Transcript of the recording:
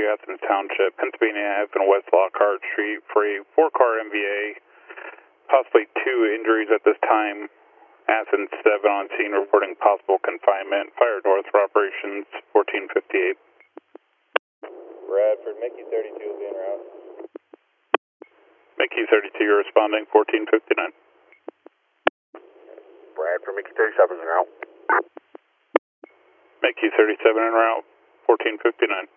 Athens Township, Pennsylvania Ave and West Lockhart Street for a 4-car MVA, possibly 2 injuries at this time. Athens 7 on scene reporting possible confinement. Fire north for operations 1458. Bradford, Mickey 32 will be en route. Mickey 32, you're responding 1459. Bradford, Mickey 37 is en route. Mickey 37 en route 1459.